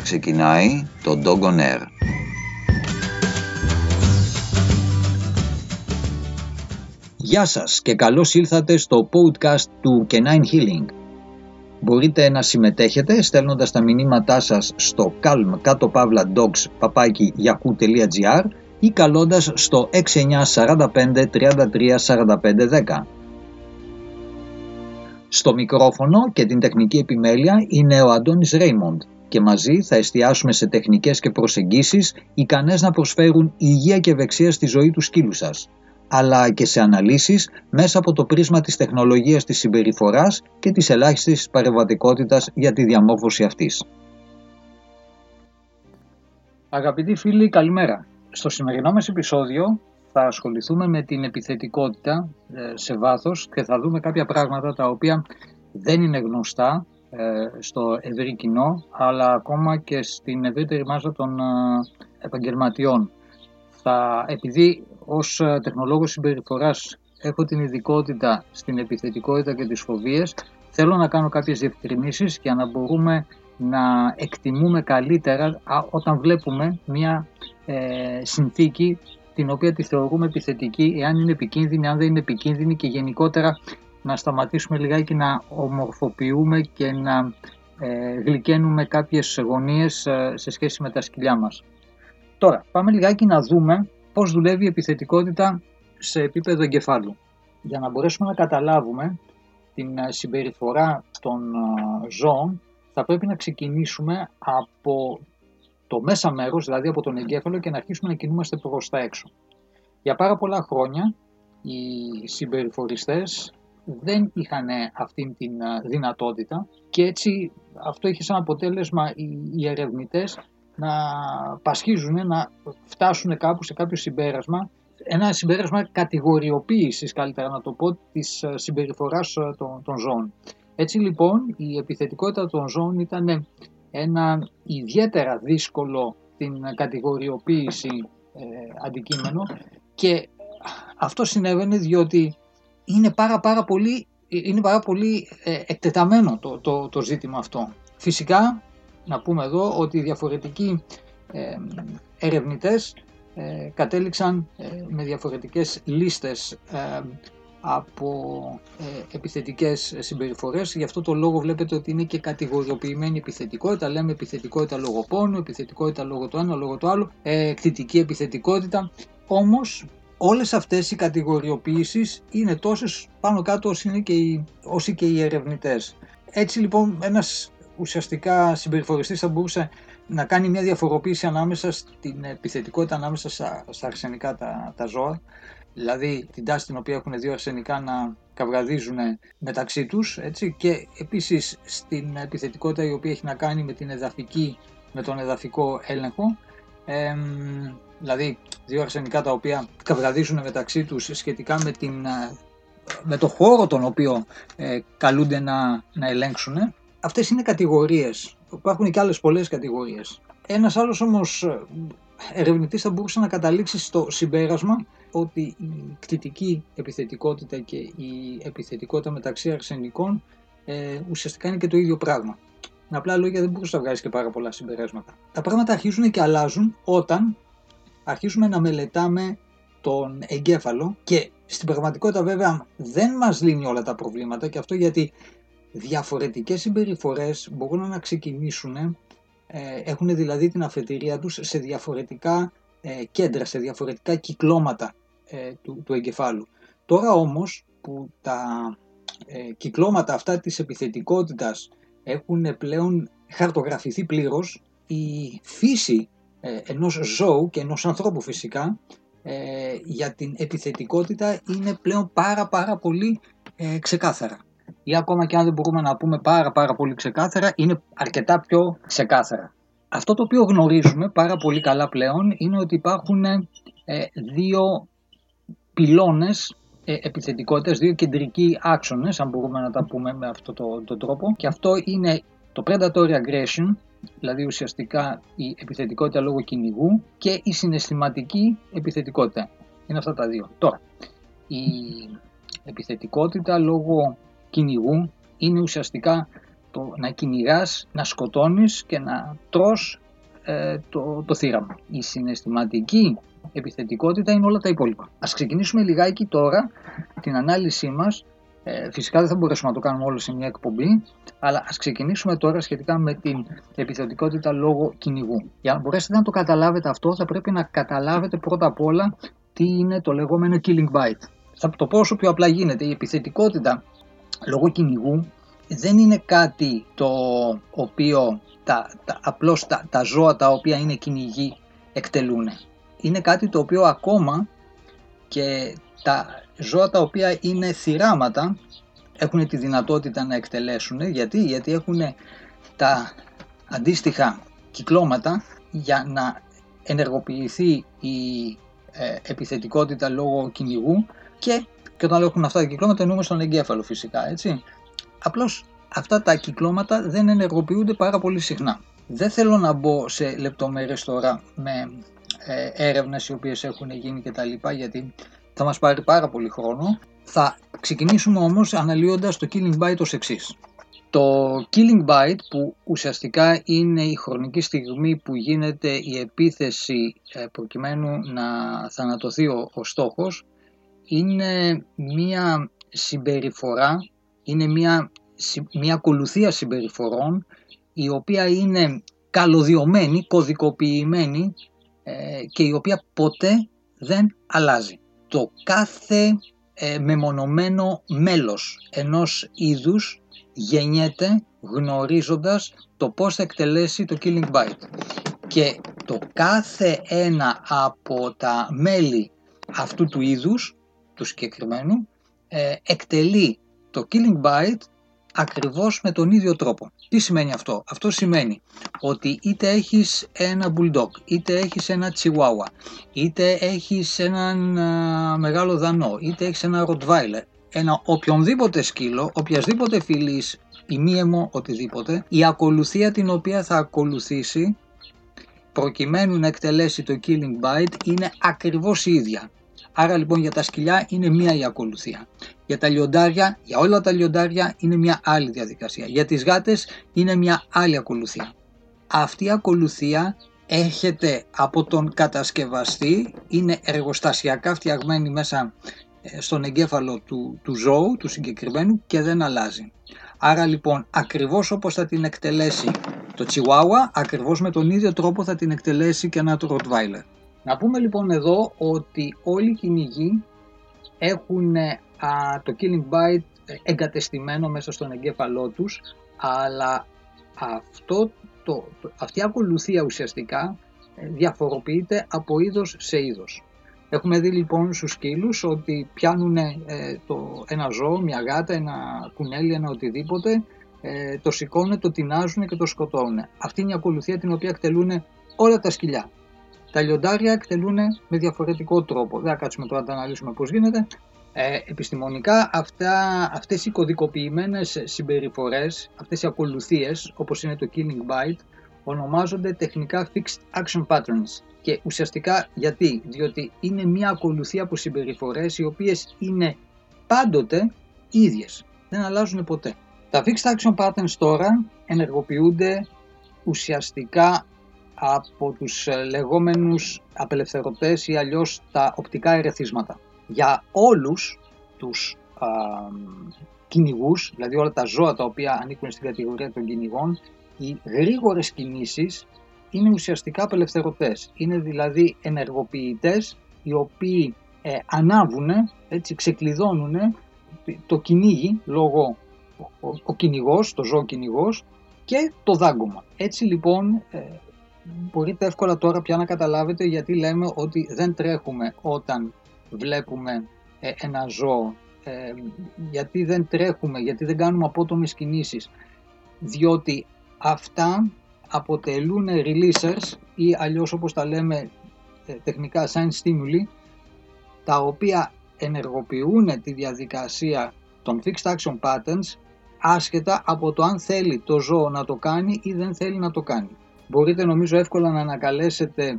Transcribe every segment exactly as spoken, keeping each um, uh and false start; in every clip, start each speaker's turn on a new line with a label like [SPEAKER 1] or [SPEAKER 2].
[SPEAKER 1] ξεκινάει το Dog on Air. Γεια σας και καλώς ήλθατε στο podcast του Canine Healing. Μπορείτε να συμμετέχετε στέλνοντας τα μηνύματά σας στο calm κάτω παύλα dogs παπάκι yahoo τελεία gr ή καλώντας στο έξι εννιά τέσσερα πέντε τρία τρία τέσσερα πέντε δέκα. Στο μικρόφωνο και την τεχνική επιμέλεια είναι ο Αντώνης Ρέιμοντ και μαζί θα εστιάσουμε σε τεχνικές και προσεγγίσεις ικανές να προσφέρουν υγεία και ευεξία στη ζωή του σκύλου σας, αλλά και σε αναλύσεις μέσα από το πρίσμα της τεχνολογίας της συμπεριφοράς και της ελάχιστης παρεμβατικότητας για τη διαμόρφωση αυτής. Αγαπητοί φίλοι, καλημέρα. Στο σημερινό μας επεισόδιο θα ασχοληθούμε με την επιθετικότητα σε βάθος και θα δούμε κάποια πράγματα τα οποία δεν είναι γνωστά στο ευρύ κοινό, αλλά ακόμα και στην ευρύτερη μάζα των επαγγελματιών. Θα, επειδή ως τεχνολόγος συμπεριφοράς έχω την ειδικότητα στην επιθετικότητα και τις φοβίες, θέλω να κάνω κάποιες διευκρινήσεις για να μπορούμε να εκτιμούμε καλύτερα όταν βλέπουμε μια ε, συνθήκη την οποία τη θεωρούμε επιθετική, εάν είναι επικίνδυνη, αν δεν είναι επικίνδυνη, και γενικότερα να σταματήσουμε λιγάκι να ομορφοποιούμε και να ε, γλυκαίνουμε κάποιες γωνίες ε, σε σχέση με τα σκυλιά μας. Τώρα, πάμε λιγάκι να δούμε πώς δουλεύει η επιθετικότητα σε επίπεδο εγκεφάλου. Για να μπορέσουμε να καταλάβουμε την συμπεριφορά των ζώων, θα πρέπει να ξεκινήσουμε από το μέσα μέρος, δηλαδή από τον εγκέφαλο, και να αρχίσουμε να κινούμαστε προς τα έξω. Για πάρα πολλά χρόνια οι συμπεριφοριστές δεν είχαν αυτή την δυνατότητα και έτσι αυτό είχε σαν αποτέλεσμα οι ερευνητές να πασχίζουν, να φτάσουν κάπου σε κάποιο συμπέρασμα, ένα συμπέρασμα κατηγοριοποίησης, καλύτερα να το πω, της συμπεριφοράς των, των ζώων. Έτσι λοιπόν η επιθετικότητα των ζώων ήταν ένα ιδιαίτερα δύσκολο την κατηγοριοποίηση ε, αντικείμενο, και αυτό συνέβαινε διότι είναι πάρα, πάρα πολύ, είναι πάρα πολύ ε, εκτεταμένο το, το, το ζήτημα αυτό. Φυσικά να πούμε εδώ ότι οι διαφορετικοί ε, ερευνητές ε, κατέληξαν ε, με διαφορετικές λίστες ε, από ε, επιθετικές συμπεριφορές. Γι' αυτό το λόγο βλέπετε ότι είναι και κατηγοριοποιημένη επιθετικότητα. Λέμε επιθετικότητα λόγω πόνου, επιθετικότητα λόγω το ένα, λόγω το άλλο, ε, κτητική επιθετικότητα. Όμως όλες αυτές οι κατηγοριοποιήσεις είναι τόσες πάνω κάτω όσοι, είναι και οι, όσοι και οι ερευνητές. Έτσι λοιπόν ένας ουσιαστικά συμπεριφοριστής θα μπορούσε να κάνει μια διαφοροποίηση ανάμεσα στην επιθετικότητα ανάμεσα στα, στα αρσενικά τα, τα ζώα, δηλαδή την τάση την οποία έχουν δύο αρσενικά να καυγαδίζουν μεταξύ τους, έτσι, και επίσης στην επιθετικότητα η οποία έχει να κάνει με, την εδαφική, με τον εδαφικό έλεγχο, ε, δηλαδή δύο αρσενικά τα οποία καυγαδίζουν μεταξύ τους σχετικά με, την, με το χώρο τον οποίο ε, καλούνται να, να ελέγξουν. Αυτές είναι κατηγορίες. Υπάρχουν και άλλες πολλές κατηγορίες. Ένας άλλος όμως ερευνητής θα μπορούσε να καταλήξει στο συμπέρασμα ότι η κτητική επιθετικότητα και η επιθετικότητα μεταξύ αρσενικών ε, ουσιαστικά είναι και το ίδιο πράγμα. Με απλά λόγια δεν μπορούσε να βγάλει και πάρα πολλά συμπεράσματα. Τα πράγματα αρχίζουν και αλλάζουν όταν αρχίζουμε να μελετάμε τον εγκέφαλο, και στην πραγματικότητα βέβαια δεν μας λύνει όλα τα προβλήματα, και αυτό γιατί διαφορετικές συμπεριφορές μπορούν να ξεκινήσουν, ε, έχουν δηλαδή την αφετηρία τους σε διαφορετικά ε, κέντρα, σε διαφορετικά κυκλώματα ε, του, του εγκεφάλου. Τώρα όμως που τα ε, κυκλώματα αυτά της επιθετικότητας έχουν πλέον χαρτογραφηθεί πλήρως, η φύση ε, ενός ζώου και ενός ανθρώπου φυσικά ε, για την επιθετικότητα είναι πλέον πάρα πάρα πολύ ε, ξεκάθαρα. Ή ακόμα και αν δεν μπορούμε να πούμε πάρα πάρα πολύ ξεκάθαρα, είναι αρκετά πιο ξεκάθαρα. Αυτό το οποίο γνωρίζουμε πάρα πολύ καλά πλέον είναι ότι υπάρχουν ε, δύο πυλώνες ε, επιθετικότητας, δύο κεντρικοί άξονες, αν μπορούμε να τα πούμε με αυτόν τον το τρόπο, και αυτό είναι το predatory aggression, δηλαδή ουσιαστικά η επιθετικότητα λόγω κυνηγού, και η συναισθηματική επιθετικότητα. Είναι αυτά τα δύο. Τώρα, η επιθετικότητα λόγω κυνηγού είναι ουσιαστικά το, να κυνηγάς, να σκοτώνεις και να τρως ε, το, το θύραμα. Η συναισθηματική επιθετικότητα είναι όλα τα υπόλοιπα. Ας ξεκινήσουμε λιγάκι τώρα την ανάλυση μας. Ε, φυσικά δεν θα μπορέσουμε να το κάνουμε όλο σε μια εκπομπή, αλλά ας ξεκινήσουμε τώρα σχετικά με την επιθετικότητα λόγω κυνηγού. Για να μπορέσετε να το καταλάβετε αυτό, θα πρέπει να καταλάβετε πρώτα απ' όλα τι είναι το λεγόμενο killing bite. Θα το πω όσο πιο απλά γίνεται. Η επιθετικότητα λόγω κυνηγού δεν είναι κάτι το οποίο τα, τα, απλώς τα, τα ζώα τα οποία είναι κυνηγοί εκτελούν. Είναι κάτι το οποίο ακόμα και τα ζώα τα οποία είναι θυράματα έχουν τη δυνατότητα να εκτελέσουν. Γιατί, Γιατί έχουν τα αντίστοιχα κυκλώματα για να ενεργοποιηθεί η ε, επιθετικότητα λόγω κυνηγού και, και όταν έχουν αυτά τα κυκλώματα εννοούμε στον εγκέφαλο φυσικά, έτσι. Απλώς αυτά τα κυκλώματα δεν ενεργοποιούνται πάρα πολύ συχνά. Δεν θέλω να μπω σε λεπτομέρειες τώρα με ε, έρευνες οι οποίες έχουν γίνει και τα λοιπά, γιατί θα μας πάρει πάρα πολύ χρόνο. Θα ξεκινήσουμε όμως αναλύοντας το killing bite ως εξής. Το killing bite, που ουσιαστικά είναι η χρονική στιγμή που γίνεται η επίθεση ε, προκειμένου να θανατωθεί ο, ο στόχος, είναι μια συμπεριφορά, είναι μια, μια ακολουθία συμπεριφορών η οποία είναι καλωδιωμένη, κωδικοποιημένη ε, και η οποία ποτέ δεν αλλάζει. Το κάθε ε, μεμονωμένο μέλος ενός είδους γεννιέται γνωρίζοντας το πώς θα εκτελέσει το killing bite. Και το κάθε ένα από τα μέλη αυτού του είδους, του συγκεκριμένου, ε, εκτελεί το killing bite ακριβώς με τον ίδιο τρόπο. Τι σημαίνει αυτό? Αυτό σημαίνει ότι είτε έχεις ένα bulldog, είτε έχεις ένα chihuahua, είτε έχεις έναν α, μεγάλο δανό, είτε έχεις ένα rottweiler, ένα οποιονδήποτε σκύλο, οποιασδήποτε φυλής, ημίαιμο, οτιδήποτε, η ακολουθία την οποία θα ακολουθήσει προκειμένου να εκτελέσει το killing bite είναι ακριβώς η ίδια. Άρα λοιπόν για τα σκυλιά είναι μία η ακολουθία. Για τα λιοντάρια, για όλα τα λιοντάρια είναι μία άλλη διαδικασία. Για τις γάτες είναι μία άλλη ακολουθία. Αυτή η ακολουθία έρχεται από τον κατασκευαστή, είναι εργοστασιακά φτιαγμένη μέσα στον εγκέφαλο του, του ζώου, του συγκεκριμένου, και δεν αλλάζει. Άρα λοιπόν ακριβώς όπως θα την εκτελέσει το Chihuahua, ακριβώς με τον ίδιο τρόπο θα την εκτελέσει και ένα Rottweiler. Να πούμε λοιπόν εδώ ότι όλοι οι κυνηγοί έχουν α, το killing bite εγκατεστημένο μέσα στον εγκέφαλό τους, αλλά αυτό, το, το, αυτή η ακολουθία ουσιαστικά διαφοροποιείται από είδος σε είδος. Έχουμε δει λοιπόν στους σκύλους ότι πιάνουν ε, το, ένα ζώο, μια γάτα, ένα κουνέλι, ένα οτιδήποτε, ε, το σηκώνουν, το τεινάζουν και το σκοτώνουν. Αυτή είναι η ακολουθία την οποία εκτελούν όλα τα σκυλιά. Τα λιοντάρια εκτελούν με διαφορετικό τρόπο. Δεν θα κάτσουμε τώρα να τα αναλύσουμε πώς γίνεται. Ε, επιστημονικά αυτά, αυτές οι κωδικοποιημένες συμπεριφορές, αυτές οι ακολουθίες, όπως είναι το killing bite, ονομάζονται τεχνικά fixed action patterns. Και ουσιαστικά γιατί? Διότι είναι μια ακολουθία από συμπεριφορές οι οποίες είναι πάντοτε ίδιες. Δεν αλλάζουν ποτέ. Τα fixed action patterns τώρα ενεργοποιούνται ουσιαστικά από τους λεγόμενους απελευθερωτές ή αλλιώς τα οπτικά ερεθίσματα. Για όλους τους α, κυνηγούς, δηλαδή όλα τα ζώα τα οποία ανήκουν στην κατηγορία των κυνηγών, οι γρήγορες κινήσεις είναι ουσιαστικά απελευθερωτές. Είναι δηλαδή ενεργοποιητές οι οποίοι ε, ανάβουν, έτσι, ξεκλειδώνουν το κυνήγι λόγω ο, ο κυνηγός, το ζώο κυνηγός και το δάγκωμα. Έτσι λοιπόν ε, μπορείτε εύκολα τώρα πια να καταλάβετε γιατί λέμε ότι δεν τρέχουμε όταν βλέπουμε ε, ένα ζώο, ε, γιατί δεν τρέχουμε, γιατί δεν κάνουμε απότομες κινήσεις, διότι αυτά αποτελούν releasers ή αλλιώς όπως τα λέμε ε, τεχνικά sign stimuli, τα οποία ενεργοποιούν τη διαδικασία των fixed action patterns άσχετα από το αν θέλει το ζώο να το κάνει ή δεν θέλει να το κάνει. Μπορείτε νομίζω εύκολα να ανακαλέσετε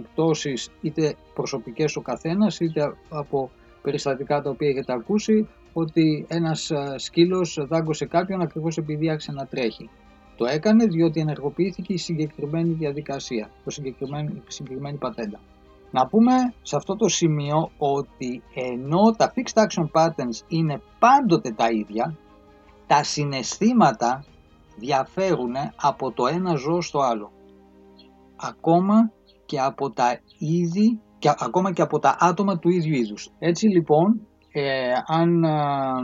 [SPEAKER 1] περιπτώσεις είτε προσωπικές ο καθένας είτε από περιστατικά τα οποία έχετε ακούσει, ότι ένας σκύλος δάγκωσε κάποιον ακριβώς επειδή άρχισε να τρέχει. Το έκανε διότι ενεργοποιήθηκε η συγκεκριμένη διαδικασία, το συγκεκριμένη, η συγκεκριμένη πατέντα. Να πούμε σε αυτό το σημείο ότι ενώ τα fixed action patterns είναι πάντοτε τα ίδια, τα συναισθήματα διαφέρουν από το ένα ζώο στο άλλο. Ακόμα και από τα είδη, και, ακόμα και από τα άτομα του ίδιου είδους. Έτσι λοιπόν, ε, αν α,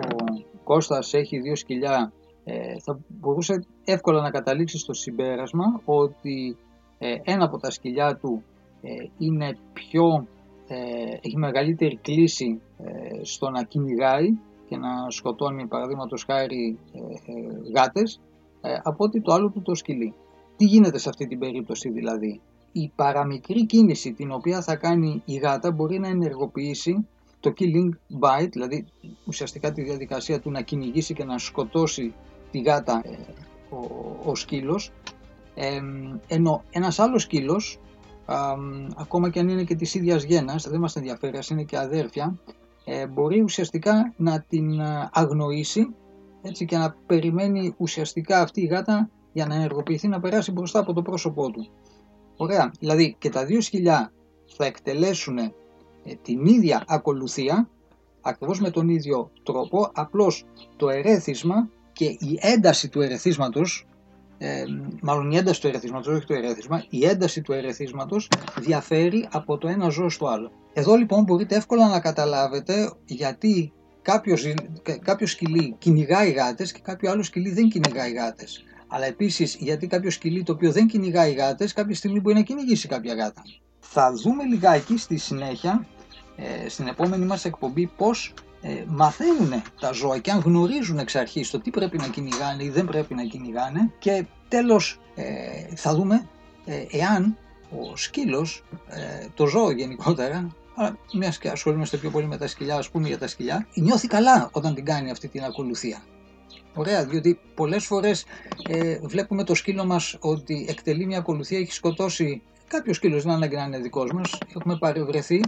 [SPEAKER 1] ο Κώστας έχει δύο σκυλιά, ε, θα μπορούσε εύκολα να καταλήξει στο συμπέρασμα ότι ε, ένα από τα σκυλιά του ε, είναι πιο, ε, έχει μεγαλύτερη κλίση ε, στο να κυνηγάει και να σκοτώνει, παραδείγματος χάρη, ε, ε, γάτες, ε, από ότι το άλλο του το σκυλί. Τι γίνεται σε αυτή την περίπτωση δηλαδή? Η παραμικρή κίνηση την οποία θα κάνει η γάτα μπορεί να ενεργοποιήσει το killing bite, δηλαδή ουσιαστικά τη διαδικασία του να κυνηγήσει και να σκοτώσει τη γάτα ε, ο, ο σκύλος, ε, ενώ ένας άλλος σκύλος, α, ακόμα και αν είναι και της ίδιας γένας, δεν μας ενδιαφέρει, ας είναι και αδέρφια, ε, μπορεί ουσιαστικά να την αγνοήσει, έτσι, και να περιμένει ουσιαστικά αυτή η γάτα για να ενεργοποιηθεί, να περάσει μπροστά από το πρόσωπό του. Ωραία, δηλαδή και τα δύο σκυλιά θα εκτελέσουν ε, την ίδια ακολουθία, ακριβώς με τον ίδιο τρόπο, απλώς το ερέθισμα και η ένταση του ερεθίσματος, ε, μάλλον η ένταση του ερεθίσματος, όχι το ερέθισμα, η ένταση του ερεθίσματος διαφέρει από το ένα ζώο στο άλλο. Εδώ λοιπόν μπορείτε εύκολα να καταλάβετε γιατί κάποιο, κάποιο σκυλί κυνηγάει γάτες και κάποιο άλλο σκυλί δεν κυνηγάει γάτες. Αλλά επίσης γιατί κάποιο σκυλί το οποίο δεν κυνηγάει γάτες κάποια στιγμή μπορεί να κυνηγήσει κάποια γάτα. Θα δούμε λιγάκι στη συνέχεια, ε, στην επόμενη μας εκπομπή, πώς ε, μαθαίνουν τα ζώα και αν γνωρίζουν εξ αρχής το τι πρέπει να κυνηγάνε ή δεν πρέπει να κυνηγάνε, και τέλος ε, θα δούμε ε, εάν ο σκύλος, ε, το ζώο γενικότερα, αλλά μιας και ασχολούμαστε πιο πολύ με τα σκυλιά, ας πούμε για τα σκυλιά, νιώθει καλά όταν την κάνει αυτή την ακολουθία. Ωραία, διότι πολλές φορές ε, βλέπουμε το σκύλο μας ότι εκτελεί μια ακολουθία, έχει σκοτώσει κάποιο σκύλος, δεν ανάγκη να είναι δικός μας, έχουμε παρευρεθεί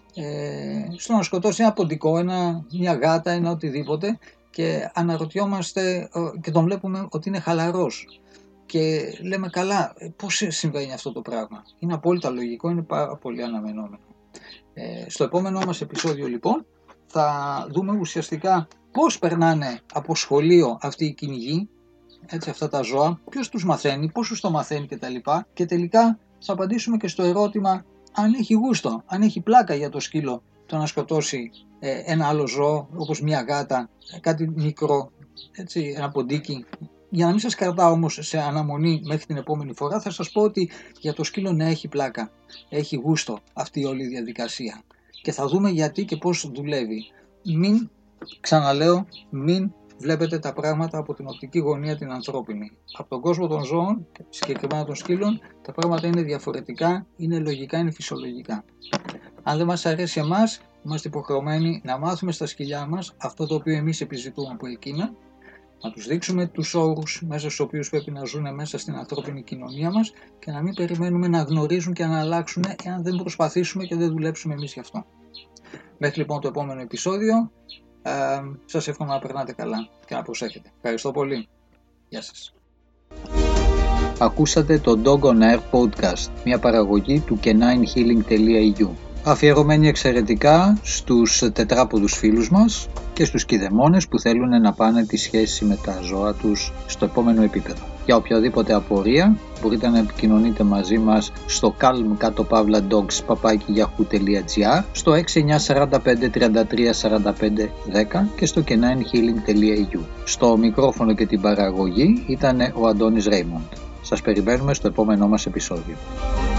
[SPEAKER 1] ε, στο να σκοτώσει ένα ποντικό, ένα, μια γάτα, ένα οτιδήποτε, και αναρωτιόμαστε ε, και τον βλέπουμε ότι είναι χαλαρός και λέμε καλά, πώς συμβαίνει αυτό το πράγμα? Είναι απόλυτα λογικό, είναι πάρα πολύ αναμενόμενο. Ε, στο επόμενό μας επεισόδιο λοιπόν θα δούμε ουσιαστικά πώς περνάνε από σχολείο αυτοί οι κυνηγοί, έτσι, αυτά τα ζώα, ποιος τους μαθαίνει, πώς τους το μαθαίνει κτλ. Και τελικά θα απαντήσουμε και στο ερώτημα αν έχει γούστο, αν έχει πλάκα για το σκύλο το να σκοτώσει ε, ένα άλλο ζώο, όπως μια γάτα, κάτι μικρό, έτσι, ένα ποντίκι. Για να μην σας κρατάω όμως σε αναμονή μέχρι την επόμενη φορά, θα σας πω ότι για το σκύλο να έχει πλάκα, έχει γούστο αυτή η όλη διαδικασία. Και θα δούμε γιατί και πώς δουλεύει. Μην, ξαναλέω, μην βλέπετε τα πράγματα από την οπτική γωνία την ανθρώπινη. Από τον κόσμο των ζώων, συγκεκριμένα των σκύλων, τα πράγματα είναι διαφορετικά, είναι λογικά, είναι φυσιολογικά. Αν δεν μας αρέσει εμάς, είμαστε υποχρεωμένοι να μάθουμε στα σκυλιά μας αυτό το οποίο εμείς επιζητούμε από εκείνα, να τους δείξουμε τους όρους μέσα στους οποίους πρέπει να ζουν μέσα στην ανθρώπινη κοινωνία μας και να μην περιμένουμε να γνωρίζουν και να αλλάξουν εάν δεν προσπαθήσουμε και δεν δουλέψουμε εμείς γι' αυτό. Μέχρι λοιπόν το επόμενο επεισόδιο, ε, σας εύχομαι να περνάτε καλά και να προσέχετε. Ευχαριστώ πολύ. Γεια σας. Ακούσατε το Dog on Air Podcast, μια παραγωγή του canine healing τελεία e u, αφιερωμένη εξαιρετικά στους τετράποδους φίλους μας και στους κηδεμόνες που θέλουν να πάνε τη σχέση με τα ζώα τους στο επόμενο επίπεδο. Για οποιαδήποτε απορία μπορείτε να επικοινωνείτε μαζί μας στο calm κάτω παύλα dogs παπάκι yahoo τελεία gr, στο έξι εννιά τέσσερα πέντε τρία τρία τέσσερα πέντε ένα μηδέν και στο canine healing τελεία e u. Στο μικρόφωνο και την παραγωγή ήταν ο Αντώνης Ρέιμοντ. Σας περιμένουμε στο επόμενό μας επεισόδιο.